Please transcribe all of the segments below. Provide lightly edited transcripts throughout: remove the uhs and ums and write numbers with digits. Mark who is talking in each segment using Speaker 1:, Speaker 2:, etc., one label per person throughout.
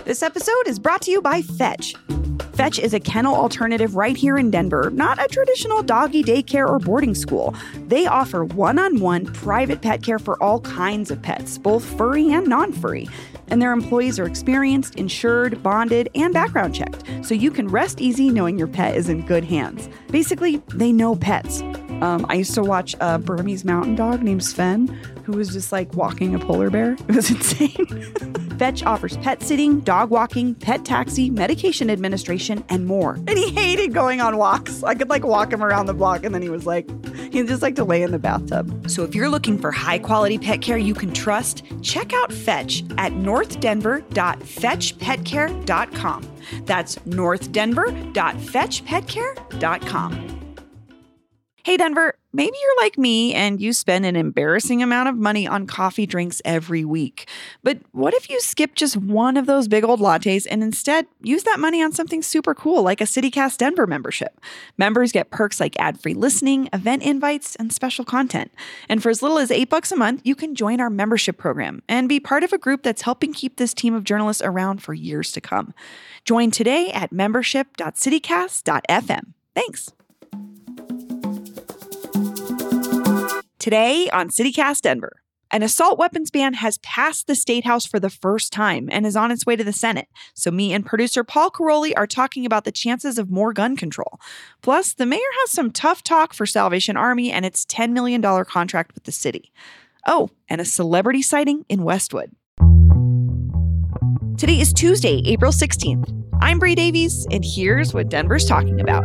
Speaker 1: This episode is brought to you by Fetch. Fetch is a kennel alternative right here in Denver, not a traditional doggy daycare or boarding school. They offer one-on-one private pet care for all kinds of pets, both furry and non-furry. And their employees are experienced, insured, bonded, and background checked, so you can rest easy knowing your pet is in good hands. Basically, they know pets. I used to watch a Burmese mountain dog named Sven, who was just like walking a polar bear. It was insane. Fetch offers pet sitting, dog walking, pet taxi, medication administration, and more. And he hated going on walks. I could like walk him around the block, and then he'd just like to lay in the bathtub. So if you're looking for high quality pet care you can trust, check out Fetch at northdenver.fetchpetcare.com. That's northdenver.fetchpetcare.com. Hey, Denver, maybe you're like me and you spend an embarrassing amount of money on coffee drinks every week. But what if you skip just one of those big old lattes and instead use that money on something super cool like a CityCast Denver membership? Members get perks like ad-free listening, event invites, and special content. And for as little as $8 a month, you can join our membership program and be part of a group that's helping keep this team of journalists around for years to come. Join today at membership.citycast.fm. Thanks. Today on CityCast Denver, an assault weapons ban has passed the State House for the first time and is on its way to the Senate. So me and producer Paul Caroli are talking about the chances of more gun control. Plus, the mayor has some tough talk for Salvation Army and its $10 million contract with the city. Oh, and a celebrity sighting in Westwood. Today is Tuesday, April 16th. I'm Bree Davies, and here's what Denver's talking about.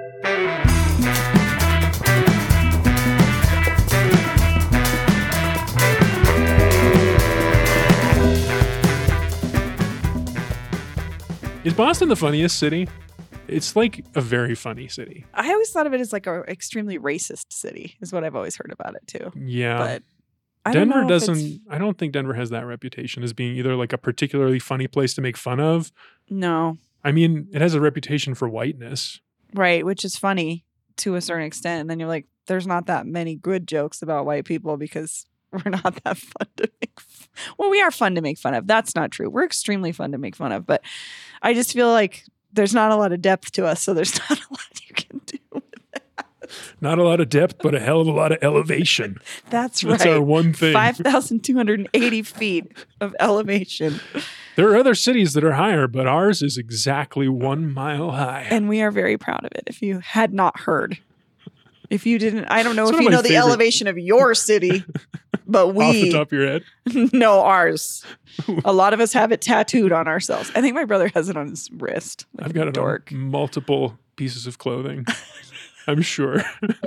Speaker 2: Is Boston the funniest city? It's like a very funny city.
Speaker 1: I always thought of it as like an extremely racist city, is what I've always heard about it too.
Speaker 2: Yeah.
Speaker 1: But
Speaker 2: Denver doesn't, I don't think Denver has that reputation as being either like a particularly funny place to make fun of.
Speaker 1: No.
Speaker 2: I mean, it has a reputation for whiteness.
Speaker 1: Right, which is funny to a certain extent. And then you're like, there's not that many good jokes about white people because we're not that fun to make fun. Well, we are fun to make fun of. That's not true. We're extremely fun to make fun of. But I just feel like there's not a lot of depth to us, so there's not a lot you can do with that.
Speaker 2: Not a lot of depth, but a hell of a lot of elevation.
Speaker 1: That's right.
Speaker 2: That's our one thing.
Speaker 1: 5,280 feet of elevation.
Speaker 2: There are other cities that are higher, but ours is exactly 1 mile high.
Speaker 1: And we are very proud of it. If you had not heard. If you didn't, I don't know
Speaker 2: It's
Speaker 1: if you know the elevation of your city, but we...
Speaker 2: Off the top of your head?
Speaker 1: No, ours. A lot of us have it tattooed on ourselves. I think my brother has it on his wrist. Like
Speaker 2: I've got it on multiple pieces of clothing. I'm sure.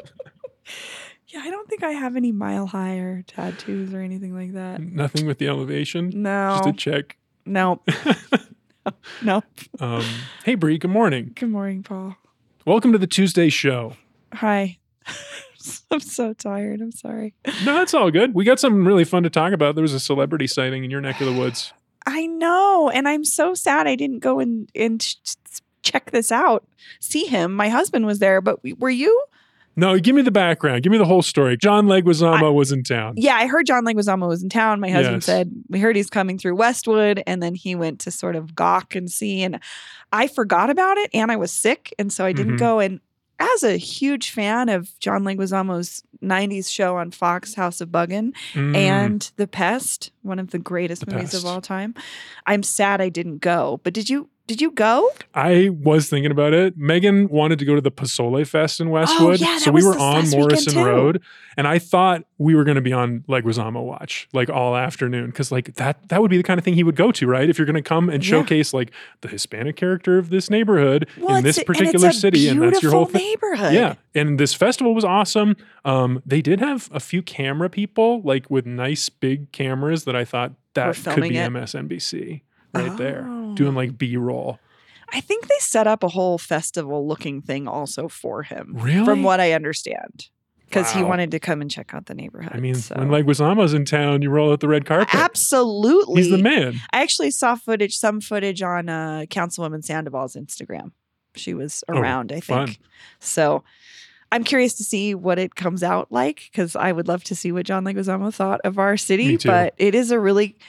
Speaker 1: Yeah, I don't think I have any mile higher tattoos or anything like that.
Speaker 2: Nothing with the elevation?
Speaker 1: No.
Speaker 2: Just a check?
Speaker 1: Nope. Nope.
Speaker 2: Hey, Bree, good morning.
Speaker 1: Good morning, Paul.
Speaker 2: Welcome to the Tuesday show.
Speaker 1: Hi. I'm so tired. I'm sorry.
Speaker 2: No, it's all good. We got something really fun to talk about. There was a celebrity sighting in your neck of the woods.
Speaker 1: I know. And I'm so sad I didn't go and check this out. See him. My husband was there, but were you?
Speaker 2: No, give me the background. Give me the whole story. John Leguizamo was in town.
Speaker 1: Yeah, I heard John Leguizamo was in town. My husband said, we heard he's coming through Westwood, and then he went to sort of gawk and see. And I forgot about it, and I was sick, and so I didn't go. And as a huge fan of John Leguizamo's 90s show on Fox, House of Buggin', and The Pest, one of the greatest movies of all time, I'm sad I didn't go. But did you go?
Speaker 2: I was thinking about it. Megan wanted to go to the Pozole Fest in Westwood. So we were on Morrison Road. And I thought we were going to be on Leguizamo watch like all afternoon. Because like that would be the kind of thing he would go to, right? If you're going to come and showcase like the Hispanic character of this neighborhood in this particular city. And that's your whole thing.
Speaker 1: Neighborhood.
Speaker 2: Yeah. And this festival was awesome. They did have a few camera people like with nice big cameras that I thought that could be MSNBC. Right there, doing like B-roll.
Speaker 1: I think they set up a whole festival looking thing also for him.
Speaker 2: Really?
Speaker 1: From what I understand. Because he wanted to come and check out the neighborhood.
Speaker 2: I mean, when Leguizamo's in town, you roll out the red carpet.
Speaker 1: Absolutely.
Speaker 2: He's the man.
Speaker 1: I actually saw some footage on Councilwoman Sandoval's Instagram. She was around, I think. Fun. So I'm curious to see what it comes out like, because I would love to see what John Leguizamo thought of our city. But it is a really...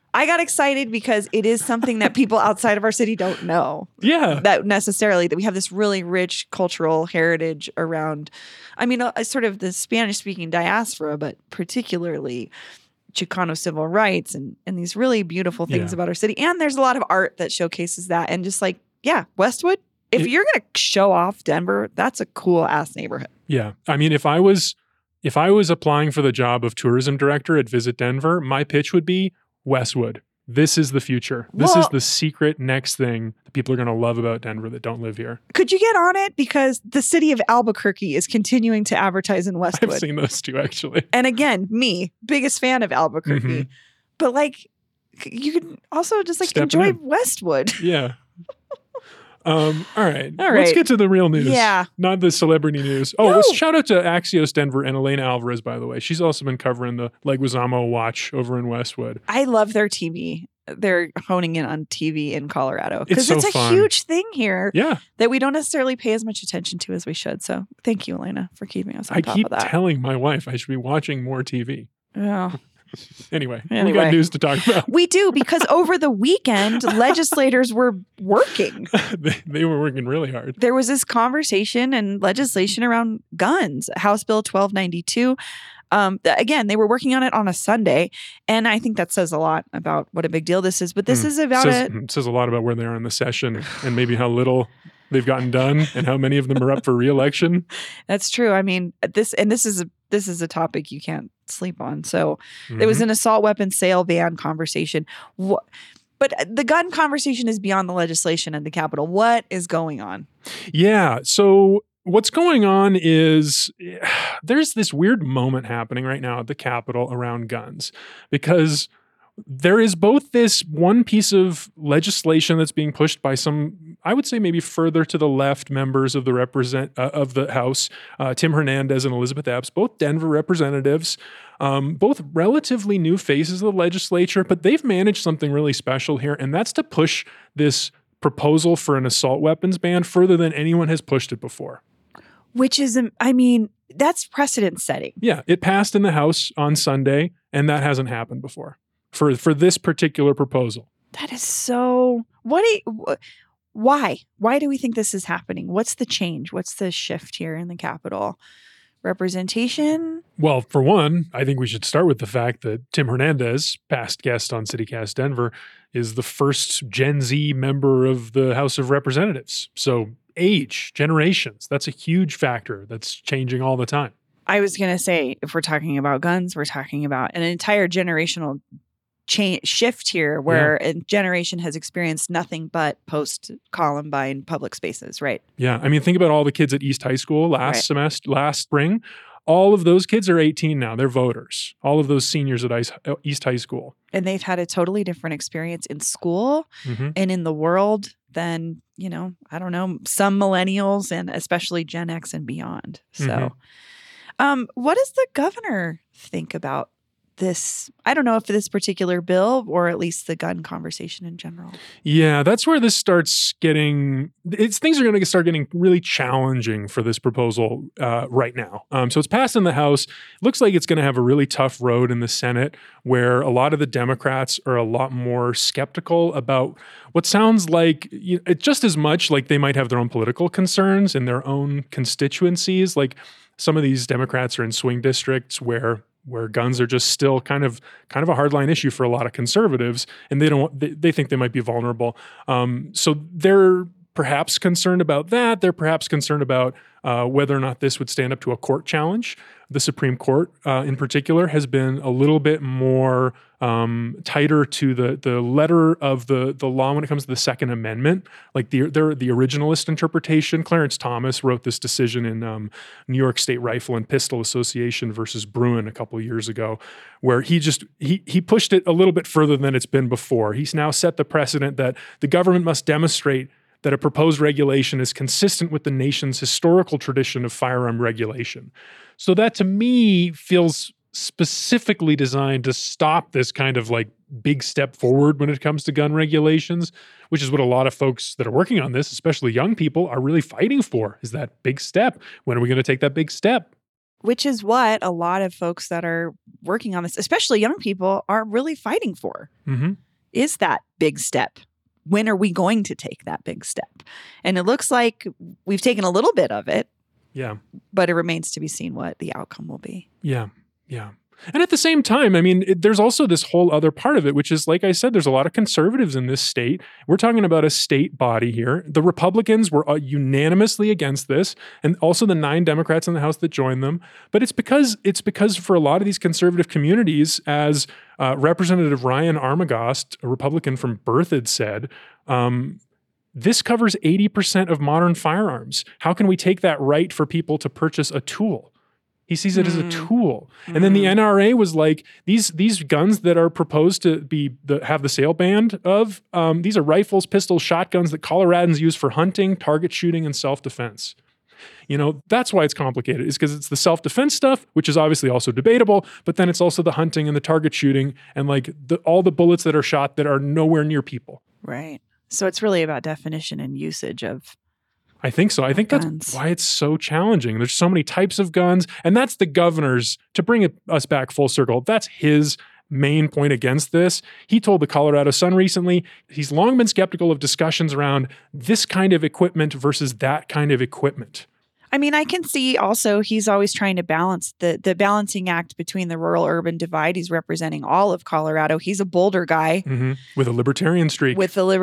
Speaker 1: I got excited because it is something that people outside of our city don't know.
Speaker 2: Yeah.
Speaker 1: That we have this really rich cultural heritage around, sort of the Spanish-speaking diaspora, but particularly Chicano civil rights and these really beautiful things about our city. And there's a lot of art that showcases that. And just Westwood, if you're going to show off Denver, that's a cool ass neighborhood.
Speaker 2: Yeah. I mean, if I was applying for the job of tourism director at Visit Denver, my pitch would be Westwood. This is the future. This is the secret next thing that people are going to love about Denver that don't live here.
Speaker 1: Could you get on it? Because the city of Albuquerque is continuing to advertise in Westwood.
Speaker 2: I've seen those too, actually.
Speaker 1: And again, me, biggest fan of Albuquerque. Mm-hmm. But you can also just enjoy Westwood.
Speaker 2: Yeah. All right. Let's get to the real news.
Speaker 1: Yeah.
Speaker 2: Not the celebrity news. Oh, let's shout out to Axios Denver and Elena Alvarez, by the way. She's also been covering the Leguizamo Watch over in Westwood.
Speaker 1: I love their TV. They're honing in on TV in Colorado.
Speaker 2: Because
Speaker 1: it's a huge thing here
Speaker 2: that
Speaker 1: we don't necessarily pay as much attention to as we should. So thank you, Elena, for keeping us on top of that.
Speaker 2: I keep telling my wife I should be watching more TV.
Speaker 1: Yeah.
Speaker 2: Anyway, we got news to talk about.
Speaker 1: We do, because over the weekend, legislators were working.
Speaker 2: They were working really hard.
Speaker 1: There was this conversation and legislation around guns, House Bill 1292. Again, they were working on it on a Sunday, and I think that says a lot about what a big deal this is. But this is about
Speaker 2: it says a lot about where they are in the session and maybe how little they've gotten done and how many of them are up for re-election.
Speaker 1: That's true. I mean, this is a topic you can't sleep on. So there was an assault weapon sale ban conversation. But the gun conversation is beyond the legislation at the Capitol. What is going on?
Speaker 2: Yeah. So what's going on is there's this weird moment happening right now at the Capitol around guns, because there is both this one piece of legislation that's being pushed by some, I would say maybe further to the left members of the House, Tim Hernandez and Elizabeth Epps, both Denver representatives, both relatively new faces of the legislature, but they've managed something really special here, and that's to push this proposal for an assault weapons ban further than anyone has pushed it before.
Speaker 1: Which is, that's precedent setting.
Speaker 2: Yeah, it passed in the House on Sunday, and that hasn't happened before. For this particular proposal.
Speaker 1: That is so... Why? Why do we think this is happening? What's the change? What's the shift here in the Capitol? Representation?
Speaker 2: Well, for one, I think we should start with the fact that Tim Hernandez, past guest on CityCast Denver, is the first Gen Z member of the House of Representatives. So age, generations, that's a huge factor that's changing all the time.
Speaker 1: I was going to say, if we're talking about guns, we're talking about an entire generational shift here where a generation has experienced nothing but post-Columbine public spaces, right?
Speaker 2: Yeah. I mean, think about all the kids at East High School last spring. All of those kids are 18 now. They're voters. All of those seniors at East High School.
Speaker 1: And they've had a totally different experience in school and in the world than, I don't know, some millennials and especially Gen X and beyond. So what does the governor think about this? I don't know if this particular bill or at least the gun conversation in general.
Speaker 2: Yeah, that's where this starts getting, things are going to start getting really challenging for this proposal right now. So it's passed in the House. It looks like it's going to have a really tough road in the Senate, where a lot of the Democrats are a lot more skeptical about what sounds like, just as much like they might have their own political concerns in their own constituencies. Like some of these Democrats are in swing districts where guns are just still kind of a hardline issue for a lot of conservatives, and they think they might be vulnerable. So they're perhaps concerned about that. They're perhaps concerned about whether or not this would stand up to a court challenge. The Supreme Court, in particular, has been a little bit more tighter to the letter of the law when it comes to the Second Amendment. Like the originalist interpretation. Clarence Thomas wrote this decision in New York State Rifle and Pistol Association versus Bruin a couple of years ago, where he pushed it a little bit further than it's been before. He's now set the precedent that the government must demonstrate that a proposed regulation is consistent with the nation's historical tradition of firearm regulation. So that, to me, feels specifically designed to stop this kind of like big step forward when it comes to gun regulations, which is what a lot of folks that are working on this, especially young people, are really fighting for, is that big step. When are we going to take that big step?
Speaker 1: which is what a lot of folks that are working on this, especially young people, are really fighting for, is that big step. When are we going to take that big step? And it looks like we've taken a little bit of it.
Speaker 2: Yeah.
Speaker 1: But it remains to be seen what the outcome will be.
Speaker 2: Yeah. Yeah. And at the same time, I mean, there's also this whole other part of it, which is, like I said, there's a lot of conservatives in this state. We're talking about a state body here. The Republicans were unanimously against this, and also the 9 Democrats in the House that joined them. But it's because for a lot of these conservative communities, as Representative Ryan Armagost, a Republican from Berthoud, said, this covers 80% of modern firearms. How can we take that right for people to purchase a tool? He sees it as a tool. And then the NRA was like, these guns that are proposed to have the sale banned of, these are rifles, pistols, shotguns that Coloradans use for hunting, target shooting, and self-defense. That's why it's complicated, is because it's the self-defense stuff, which is obviously also debatable, but then it's also the hunting and the target shooting and like all the bullets that are shot that are nowhere near people.
Speaker 1: Right. So it's really about definition and usage of
Speaker 2: I think so. I think that's why it's so challenging. There's so many types of guns, and that's the governor's, to bring us back full circle, that's his main point against this. He told the Colorado Sun recently, he's long been skeptical of discussions around this kind of equipment versus that kind of equipment.
Speaker 1: I mean, I can see also he's always trying to balance the balancing act between the rural-urban divide. He's representing all of Colorado. He's a Boulder guy.
Speaker 2: With a libertarian streak.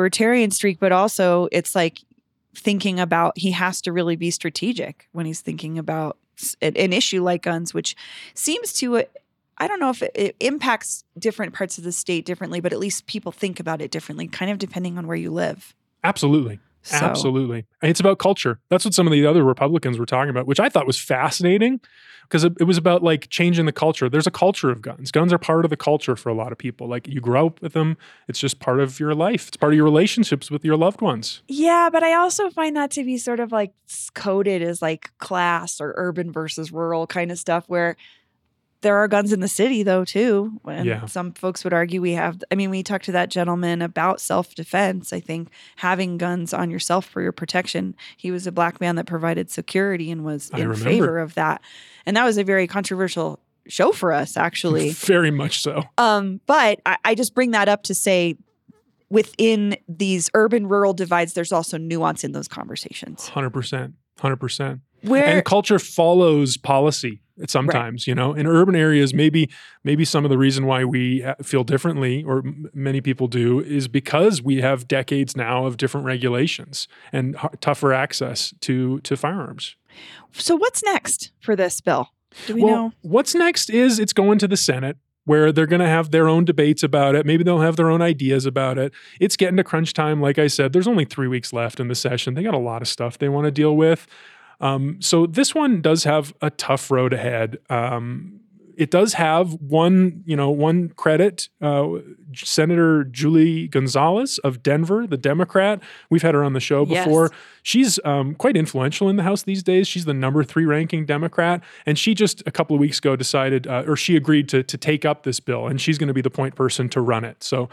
Speaker 1: But also it's like, thinking about, he has to really be strategic when he's thinking about an issue like guns, which seems to, I don't know if it impacts different parts of the state differently, but at least people think about it differently, kind of depending on where you live.
Speaker 2: Absolutely. Absolutely. And it's about culture. That's what some of the other Republicans were talking about, which I thought was fascinating because it was about like changing the culture. There's a culture of guns. Guns are part of the culture for a lot of people. Like you grow up with them. It's just part of your life. It's part of your relationships with your loved ones.
Speaker 1: Yeah, but I also find that to be sort of like coded as like class or urban versus rural kind of stuff where there are guns in the city, though, too. And some folks would argue we talked to that gentleman about self-defense. I think having guns on yourself for your protection. He was a Black man that provided security and was in favor of that. And that was a very controversial show for us, actually.
Speaker 2: Very much so.
Speaker 1: But I just bring that up to say within these urban-rural divides, there's also nuance in those conversations.
Speaker 2: 100%. 100%. And culture follows policy sometimes, in urban areas, maybe some of the reason why we feel differently, or many people do, is because we have decades now of different regulations and tougher access to firearms.
Speaker 1: So what's next for this bill? Do we know?
Speaker 2: What's next is it's going to the Senate, where they're going to have their own debates about it. Maybe they'll have their own ideas about it. It's getting to crunch time. Like I said, there's only 3 weeks left in the session. They got a lot of stuff they want to deal with. So this one does have a tough road ahead. It does have one credit. Senator Julie Gonzalez of Denver, the Democrat. We've had her on the show before. Yes. She's quite influential in the House these days. She's the number 3 ranking Democrat. And she just a couple of weeks ago decided, or she agreed to take up this bill, and she's going to be the point person to run it. So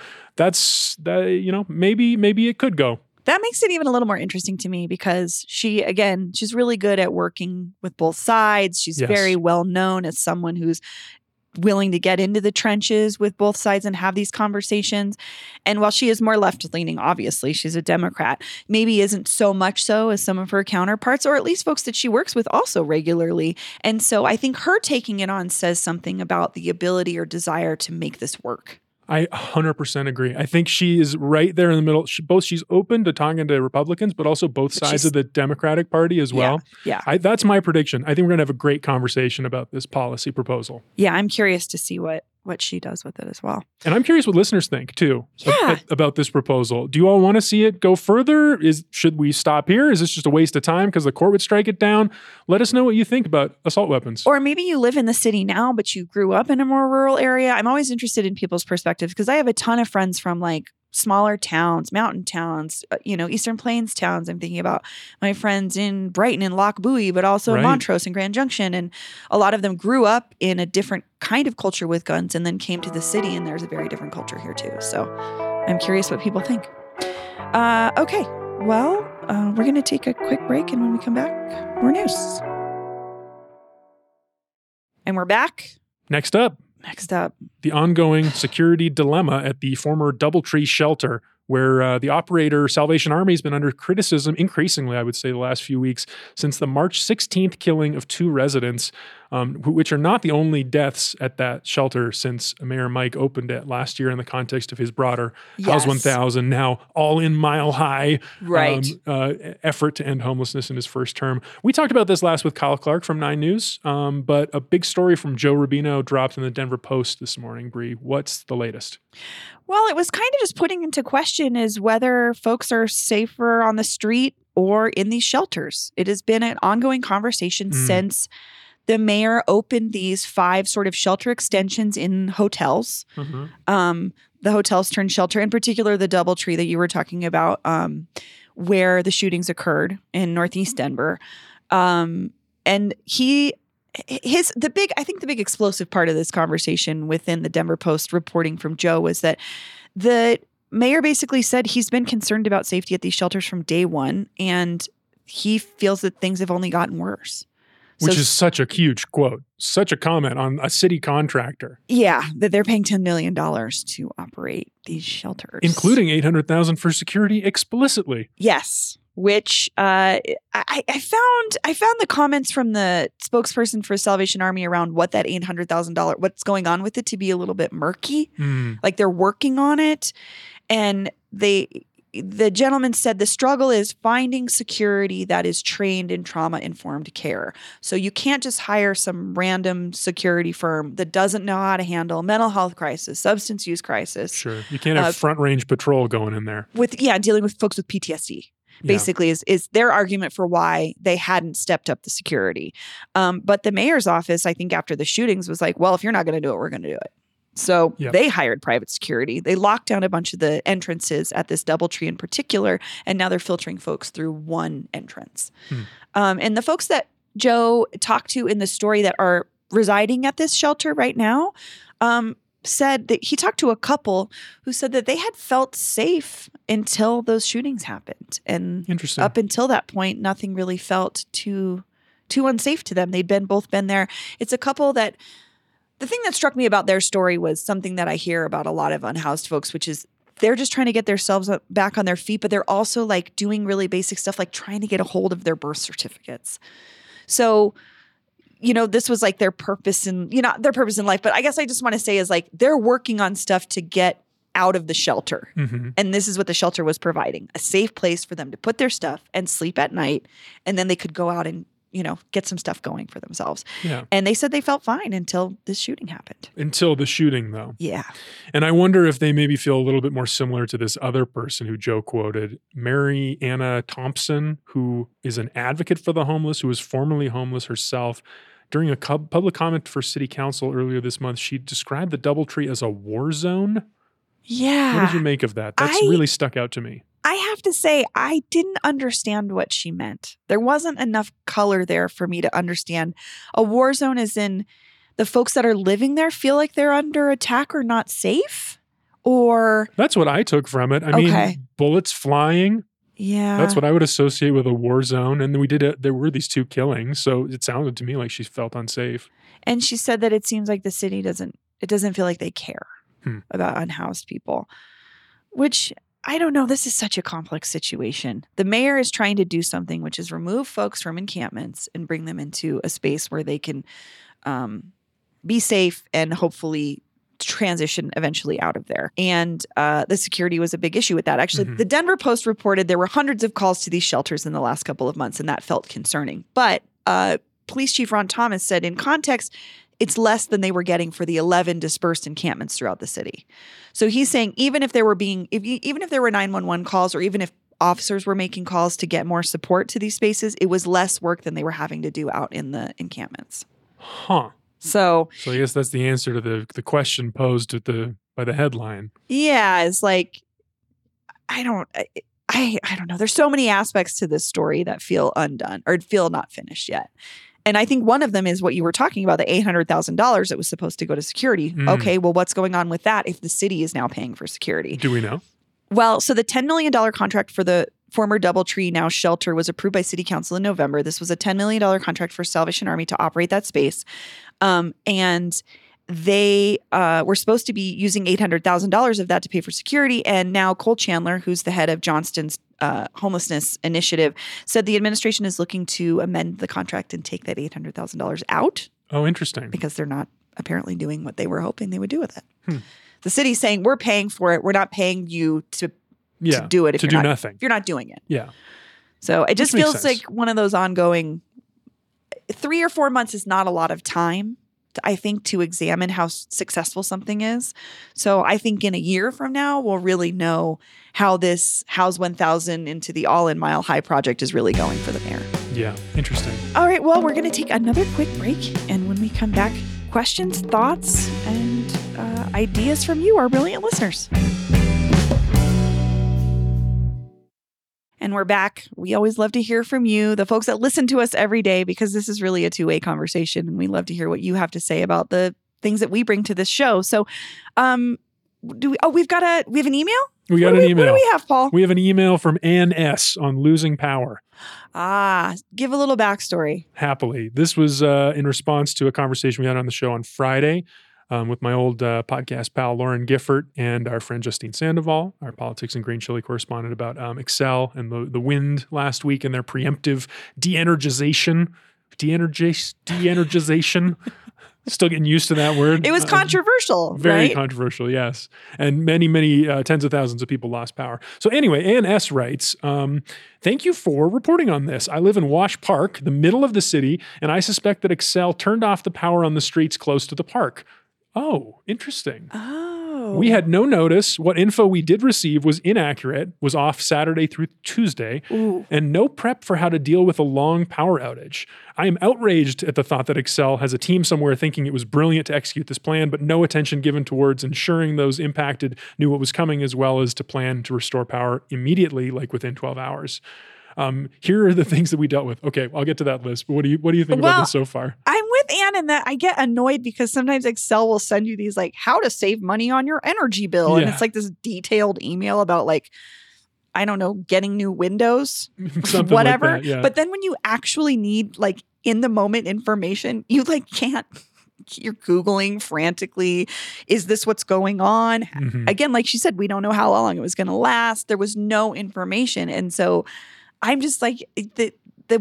Speaker 2: maybe it could go.
Speaker 1: That makes it even a little more interesting to me because she's really good at working with both sides. She's very well known as someone who's willing to get into the trenches with both sides and have these conversations. And while she is more left-leaning, obviously, she's a Democrat, maybe isn't so much so as some of her counterparts, or at least folks that she works with also regularly. And so I think her taking it on says something about the ability or desire to make this work.
Speaker 2: I 100% agree. I think she is right there in the middle. She's open to talking to Republicans, but also both sides of the Democratic Party as well.
Speaker 1: Yeah.
Speaker 2: That's my prediction. I think we're going to have a great conversation about this policy proposal.
Speaker 1: Yeah, I'm curious to see what she does with it as well.
Speaker 2: And I'm curious what listeners think, too, about this proposal. Do you all want to see it go further? Should we stop here? Is this just a waste of time because the court would strike it down? Let us know what you think about assault weapons.
Speaker 1: Or maybe you live in the city now, but you grew up in a more rural area. I'm always interested in people's perspectives because I have a ton of friends from like smaller towns, mountain towns, Eastern Plains towns. I'm thinking about my friends in Brighton and Loch Buie, but also Montrose and Grand Junction. And a lot of them grew up in a different kind of culture with guns and then came to the city, and there's a very different culture here too. So I'm curious what people think. Okay, well, we're going to take a quick break, and when we come back, more news. And we're back.
Speaker 2: Next up, the ongoing security dilemma at the former Doubletree shelter, where the operator, Salvation Army, has been under criticism increasingly, I would say, the last few weeks since the March 16th killing of 2 residents, which are not the only deaths at that shelter since Mayor Mike opened it last year in the context of his broader House 1000, now all in Mile High effort to end homelessness in his first term. We talked about this last with Kyle Clark from 9 News, but a big story from Joe Rubino dropped in the Denver Post this morning. Bree, what's the latest?
Speaker 1: Well, it was kind of just putting into question is whether folks are safer on the street or in these shelters. It has been an ongoing conversation since the mayor opened these 5 sort of shelter extensions in hotels. The hotels turned shelter, in particular the Doubletree that you were talking about, where the shootings occurred in Northeast Denver. And the big explosive part of this conversation within the Denver Post reporting from Joe was that the mayor basically said he's been concerned about safety at these shelters from day one, and he feels that things have only gotten worse.
Speaker 2: Which is such a huge quote, such a comment on a city contractor.
Speaker 1: Yeah, that they're paying $10 million to operate these shelters.
Speaker 2: Including $800,000 for security explicitly.
Speaker 1: Yes. Which I found the comments from the spokesperson for Salvation Army around what that $800,000, what's going on with it, to be a little bit murky. Like they're working on it. And the gentleman said the struggle is finding security that is trained in trauma-informed care. So you can't just hire some random security firm that doesn't know how to handle mental health crisis, substance use crisis.
Speaker 2: Sure. You can't have front-range patrol going in there.
Speaker 1: Dealing with folks with PTSD. Basically is their argument for why they hadn't stepped up the security. But the mayor's office, I think after the shootings, was like, well, if you're not going to do it, we're going to do it. So they hired private security. They locked down a bunch of the entrances at this Doubletree in particular, and now they're filtering folks through one entrance. And the folks that Joe talked to in the story that are residing at this shelter right now said that he talked to a couple who said that they had felt safe until those shootings happened. And up until that point, nothing really felt too unsafe to them. They'd both been there. It's a couple that the thing that struck me about their story was something that I hear about a lot of unhoused folks, which is they're just trying to get themselves back on their feet, but they're also like doing really basic stuff, like trying to get a hold of their birth certificates. So, this was like their purpose in life. But I guess I just want to say is like, they're working on stuff to get out of the shelter. And this is what the shelter was providing, a safe place for them to put their stuff and sleep at night. And then they could go out and, get some stuff going for themselves. Yeah. And they said they felt fine until this shooting happened.
Speaker 2: Until the shooting, though.
Speaker 1: Yeah.
Speaker 2: And I wonder if they maybe feel a little bit more similar to this other person who Joe quoted, Mary Anna Thompson, who is an advocate for the homeless, who was formerly homeless herself. During a public comment for city council earlier this month, she described the Doubletree as a war zone.
Speaker 1: Yeah.
Speaker 2: What did you make of that? That's really stuck out to me.
Speaker 1: I have to say, I didn't understand what she meant. There wasn't enough color there for me to understand. A war zone is in the folks that are living there feel like they're under attack or not safe? Or
Speaker 2: that's what I took from it. I mean, bullets flying.
Speaker 1: Yeah.
Speaker 2: That's what I would associate with a war zone. And then there were these 2 killings. So it sounded to me like she felt unsafe.
Speaker 1: And she said that it seems like the city doesn't feel like they care about unhoused people, which I don't know. This is such a complex situation. The mayor is trying to do something, which is remove folks from encampments and bring them into a space where they can be safe and hopefully transition eventually out of there. And the security was a big issue with that. Actually, the Denver Post reported there were hundreds of calls to these shelters in the last couple of months, and that felt concerning. But Police Chief Ron Thomas said in context, it's less than they were getting for the 11 dispersed encampments throughout the city. So he's saying even if there were 911 calls, or even if officers were making calls to get more support to these spaces, it was less work than they were having to do out in the encampments.
Speaker 2: Huh.
Speaker 1: So
Speaker 2: I guess that's the answer to the question posed by the headline.
Speaker 1: Yeah, it's like I don't know. There's so many aspects to this story that feel undone or feel not finished yet. And I think one of them is what you were talking about, the $800,000 that was supposed to go to security. Okay, well, what's going on with that if the city is now paying for security?
Speaker 2: Do we know?
Speaker 1: Well, so the $10 million contract for the former DoubleTree, now Shelter, was approved by City Council in November. This was a $10 million contract for Salvation Army to operate that space. And they were supposed to be using $800,000 of that to pay for security. And now Cole Chandler, who's the head of Johnston's homelessness initiative, said the administration is looking to amend the contract and take that $800,000 out.
Speaker 2: Oh, interesting.
Speaker 1: Because they're not apparently doing what they were hoping they would do with it. The city's saying, we're paying for it. We're not paying you to do it if you're
Speaker 2: nothing.
Speaker 1: If you're not doing it.
Speaker 2: Yeah.
Speaker 1: So it just feels like one of those ongoing 3 or 4 months is not a lot of time, I think, to examine how successful something is. So I think in a year from now, we'll really know how this House 1000 into the All-In Mile High project is really going for the mayor.
Speaker 2: Yeah, interesting.
Speaker 1: All right, well, we're going to take another quick break. And when we come back, questions, thoughts, and ideas from you, our brilliant listeners. And we're back. We always love to hear from you, the folks that listen to us every day, because this is really a two-way conversation. And we love to hear what you have to say about the things that we bring to this show. So we have an email?
Speaker 2: We got an email.
Speaker 1: What do we have, Paul?
Speaker 2: We have an email from Ann S. on losing power.
Speaker 1: Give a little backstory.
Speaker 2: Happily. This was in response to a conversation we had on the show on Friday with my old podcast pal, Lauren Gifford, and our friend Justine Sandoval, our politics and green chili correspondent, about Xcel and the wind last week and their preemptive de-energization. Still getting used to that word.
Speaker 1: It was controversial,
Speaker 2: very
Speaker 1: right?
Speaker 2: controversial, yes. And many tens of thousands of people lost power. So anyway, Ann S. writes, thank you for reporting on this. I live in Wash Park, the middle of the city, and I suspect that Xcel turned off the power on the streets close to the park. Oh, interesting.
Speaker 1: Oh.
Speaker 2: We had no notice. What info we did receive was inaccurate, was off Saturday through Tuesday, and no prep for how to deal with a long power outage. I am outraged at the thought that Xcel has a team somewhere thinking it was brilliant to execute this plan, but no attention given towards ensuring those impacted knew what was coming, as well as to plan to restore power immediately, like within 12 hours. Here are the things that we dealt with. Okay, I'll get to that list. But what do you think about this so far?
Speaker 1: I'm with Ann in that I get annoyed because sometimes Xcel will send you these like how to save money on your energy bill. And it's like this detailed email about like, I don't know, getting new windows, whatever.
Speaker 2: Like that, yeah.
Speaker 1: But then when you actually need like in the moment information, you like can't. You're Googling frantically. Is this what's going on? Mm-hmm. Again, like she said, we don't know how long it was going to last. There was no information. And so I'm just like, the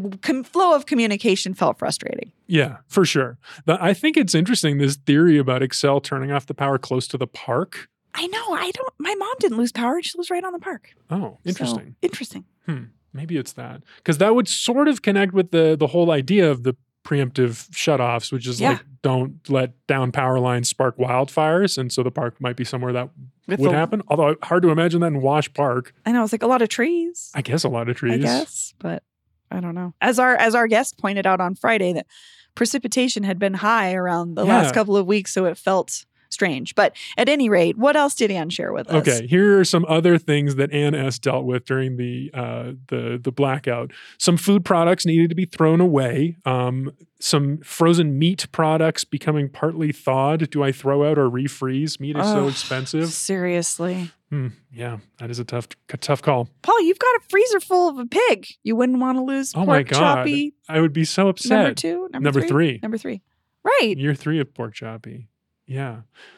Speaker 1: flow of communication felt frustrating.
Speaker 2: Yeah, for sure. But I think it's interesting, this theory about Xcel turning off the power close to the park.
Speaker 1: I know. My mom didn't lose power. She lives right on the park.
Speaker 2: Oh, interesting.
Speaker 1: So, interesting.
Speaker 2: Maybe it's that. Because that would sort of connect with the whole idea of the preemptive shutoffs, which is like, don't let down power lines spark wildfires. And so the park might be somewhere that would happen. Although hard to imagine that in Wash Park.
Speaker 1: I know. It's like a lot of trees.
Speaker 2: I guess a lot of trees.
Speaker 1: But I don't know. As our guest pointed out on Friday, that precipitation had been high around the last couple of weeks, so it felt strange. But at any rate, what else did Ann share with us?
Speaker 2: Okay, here are some other things that Ann S. dealt with during the blackout. Some food products needed to be thrown away. Some frozen meat products becoming partly thawed. Do I throw out or refreeze? Meat is so expensive.
Speaker 1: Seriously.
Speaker 2: Yeah, that is a tough call.
Speaker 1: Paul, you've got a freezer full of a pig. You wouldn't want to lose pork choppy.
Speaker 2: I would be so upset.
Speaker 1: Number 2? Number three? Number 3. Right.
Speaker 2: Year 3 of pork choppy. Yeah.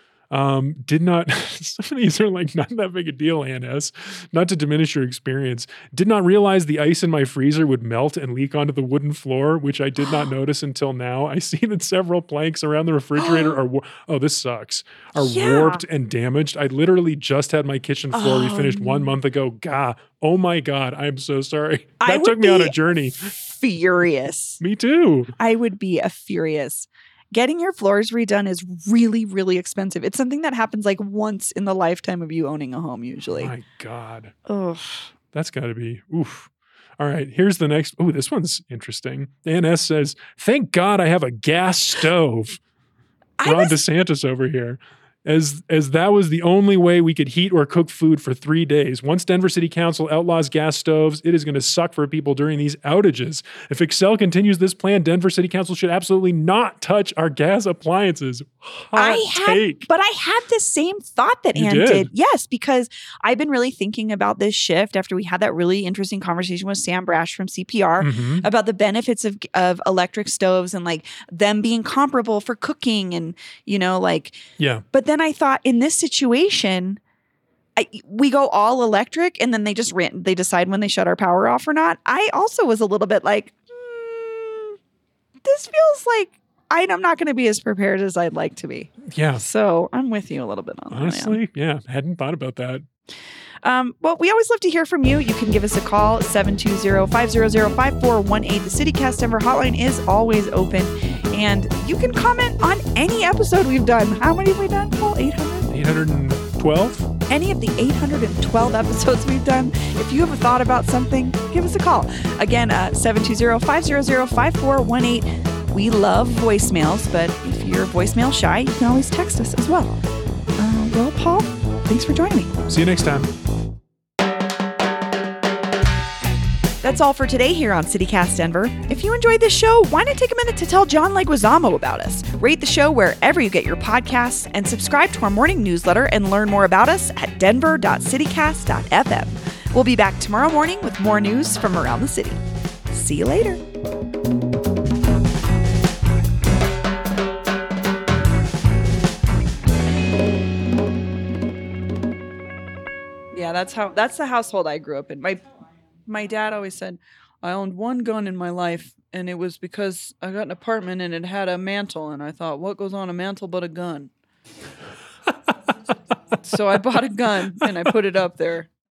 Speaker 2: Did not, some of these are like not that big a deal, Ann S. Not to diminish your experience. Did not realize the ice in my freezer would melt and leak onto the wooden floor, which I did not notice until now. I see that several planks around the refrigerator are, this sucks, are warped and damaged. I literally just had my kitchen floor refinished 1 month ago. Oh my God, I'm so sorry. That took me on a journey.
Speaker 1: Furious.
Speaker 2: Me too.
Speaker 1: I would be furious. Getting your floors redone is really, really expensive. It's something that happens like once in the lifetime of you owning a home, usually.
Speaker 2: My God.
Speaker 1: Ugh.
Speaker 2: That's got to be, oof. All right, here's the next. Oh, this one's interesting. Ann S. says, thank God I have a gas stove. Ron DeSantis over here. as that was the only way we could heat or cook food for 3 days. Once Denver City Council outlaws gas stoves, it is going to suck for people during these outages. If Xcel continues this plan, Denver City Council should absolutely not touch our gas appliances. Hot take.
Speaker 1: But I had the same thought that Ann did. Yes, because I've been really thinking about this shift after we had that really interesting conversation with Sam Brash from CPR about the benefits of electric stoves and like them being comparable for cooking and, But then I thought in this situation, we go all electric and then they decide when they shut our power off or not. I also was a little bit like, this feels like I'm not going to be as prepared as I'd like to be.
Speaker 2: Yeah.
Speaker 1: So I'm with you a little bit on that.
Speaker 2: Honestly, yeah. Hadn't thought about that.
Speaker 1: Well, we always love to hear from you. You can give us a call, 720-500-5418. The CityCast Denver hotline is always open. And you can comment on any episode we've done. How many have we done, Paul? 800?
Speaker 2: 812?
Speaker 1: Any of the 812 episodes we've done. If you have a thought about something, give us a call. Again, 720-500-5418. We love voicemails, but if you're voicemail shy, you can always text us as well. Well, Paul, thanks for joining me.
Speaker 2: See you next time.
Speaker 1: That's all for today here on CityCast Denver. If you enjoyed this show, why not take a minute to tell John Leguizamo about us? Rate the show wherever you get your podcasts and subscribe to our morning newsletter and learn more about us at denver.citycast.fm. We'll be back tomorrow morning with more news from around the city. See you later. Yeah, that's the household I grew up in. My dad always said, I owned one gun in my life, and it was because I got an apartment and it had a mantle, and I thought, what goes on a mantle but a gun? So I bought a gun and I put it up there.